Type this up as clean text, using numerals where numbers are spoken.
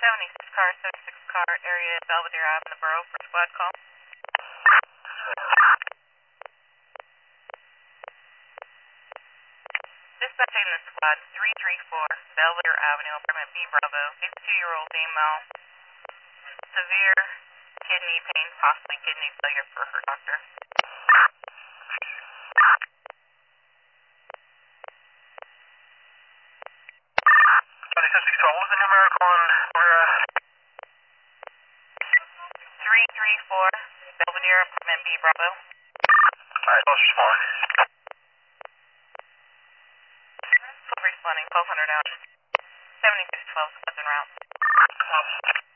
76 car, 76 car, area Belvedere Avenue, Borough for squad call. Dispatching the squad 334 Belvedere Avenue, apartment B Bravo, 52-year-old female, severe kidney pain, possibly kidney failure for her doctor. 7612, what was the numerical on where? 334 Belvedere, apartment B Bravo. Alright, let's respond. Full responding, 1200 out. 7612, squad's en route.